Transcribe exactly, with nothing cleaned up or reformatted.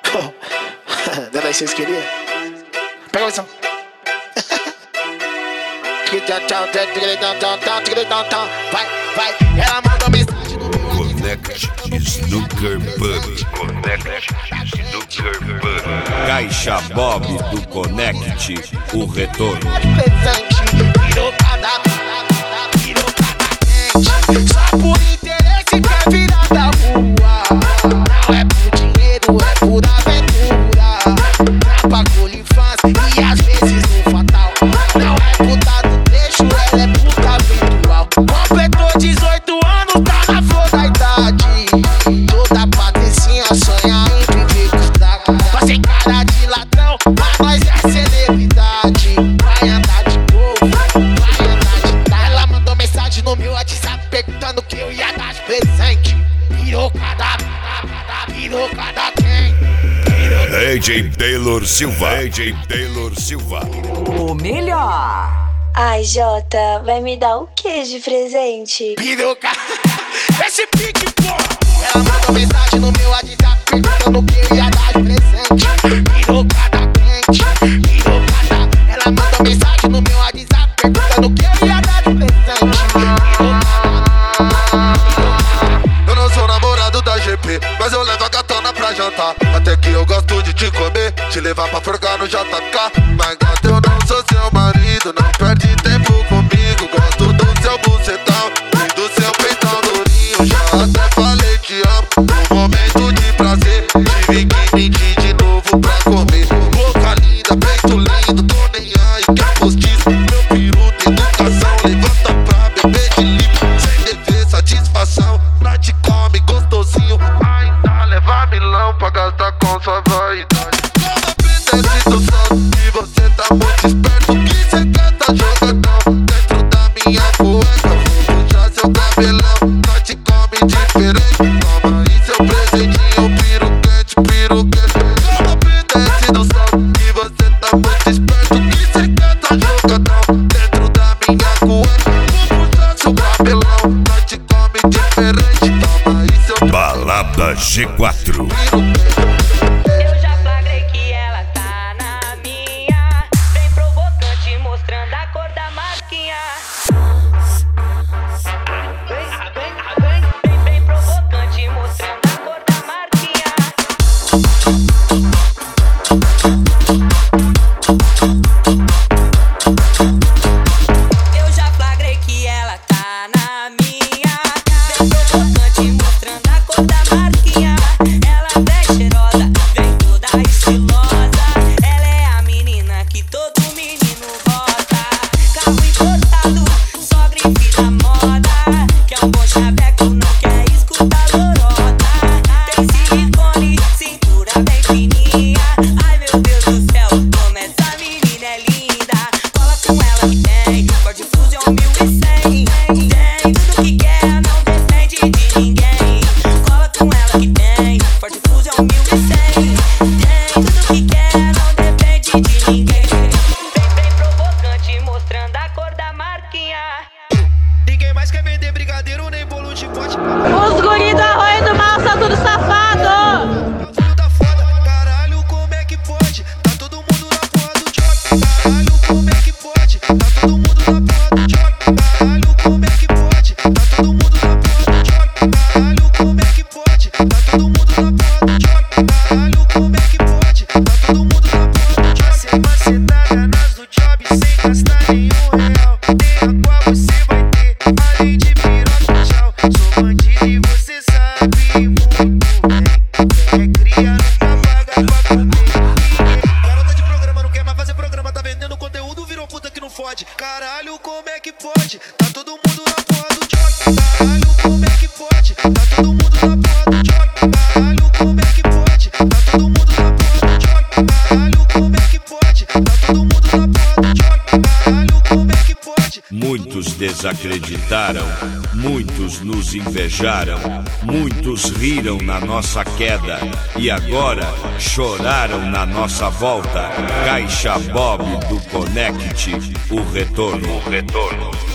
Não é isso que vocês queriam? Pega a visão. Vai, vai, ela mandou mensagem no meu Connect Snooker Pub. Connect Snooker Pub. Caixa Bob do Connect, o retorno. Virou cada, virou cada quente. Só por interesse quer virar da rua. Não é por dinheiro, é por aventura. Trapa com infância e às vezes no fatal. Não é puta do trecho, ela é puta virtual. Completou dezoito anos, tá na flor da idade. Toda patricinha sonha em viver com os dragos. Você cara de ladrão, mas nós é celebridade. Vai andar de novo, vai andar de tarde. Ela mandou mensagem no meu WhatsApp perguntando que eu ia dar de presente. Virou cada, virou cada quem. A J Taylor Silva. A J Taylor Silva. O melhor. Ai, Jota, vai me dar o que de presente? Piroca, esse pique, pô. Ela mandou mensagem no meu WhatsApp perguntando que eu ia dar de presente. Pirocada quente, pirocada. Ela mandou mensagem no meu WhatsApp perguntando que eu ia dar de presente. Eu não sou namorado da G P, mas eu levo a gatona pra jantar. Até que eu gosto de te comer, te levar pra forgar no J K. Mas gata, eu não sou seu marido, não perde tempo comigo. Gosto do seu bucetão e do seu peitão durinho. Já até falei te amo, no momento de prazer tive que mentir de novo pra comer. Boca linda, peito lindo, tô nem aí que é postiço. Meu peru tem educação, levanta pra beber de livro. Sem dever satisfação, lá te come gostosinho. Ainda leva milão pra gastar com sua vaidade. Quando apetece do sol e você tá muito esperto, que cê quer tá jogadão dentro da minha cueca. Vou puxar seu cabelão, lá te come diferente. Toma aí seu presentinho, piruquete, piruquete. Quando apetece do sol e você tá muito esperto, que cê quer tá jogadão dentro da minha cueca. Vou puxar seu cabelão, lá te come diferente. Toma aí seu Balada G quatro. Eu já flagrei que ela tá na minha. Bem provocante, mostrando a cor da marquinha. Bem, bem, bem, bem, bem provocante, mostrando a cor da marquinha. Eu já flagrei que ela tá na minha. Bem provocante, mostrando a cor da marquinha. Ela é cheirosa, vem toda estilosa. Ela é a menina que todo menino gosta. Carro importado, só grife da moda. Quer um bom chaveco, não quer escutar lorota. Tem silicone, cintura bem fininha. Ai meu Deus do céu, como essa menina é linda. Cola com ela que tem Ford Fusion mil e cem. Tem tudo que quer, não depende de ninguém. Cola com ela que tem Ford Fusion mil e cem. Tem tudo que quer, não depende de ninguém. Bem, bem provocante, mostrando a cor da marquinha. Ninguém mais quer vender brigadeiro nem bolo de pote. Os guri do Arroio do Mal são tudo safado. Tudo tá foda, caralho, como é que pode? Tá todo mundo na porra do jogo. Caralho, como é que pode? Tá todo mundo na porra do jogo. Caralho, como é que pode? Tá todo mundo na porra do jogo. Caralho, como é que pode? Tá todo mundo na porra do jogo. Caralho, como é que pode? Tá todo mundo na porra do jogo. Sem macetada nas do job, sem gastar nenhum real. Nem a qual você vai ter, além de piroca, tchau. Sou bandido e você sabe muito bem. Quem é cria nunca paga pra comer ninguém. Garota de programa não quer mais fazer programa, tá vendendo conteúdo, virou puta que não fode. Caralho, como é que pode? Tá todo mundo na porra do jogo. Caralho, como é que pode? Tá todo mundo na porra do jogo. Caralho, como é que pode? Tá todo mundo na porra do jogo. Caralho, como é que pode? Tá todo mundo na porra do jogo. Caralho, como é que pode? Muitos desacreditaram, muitos nos invejaram, muitos riram na nossa queda e agora choraram na nossa volta. Caixa Bob do Connect, o retorno. O retorno.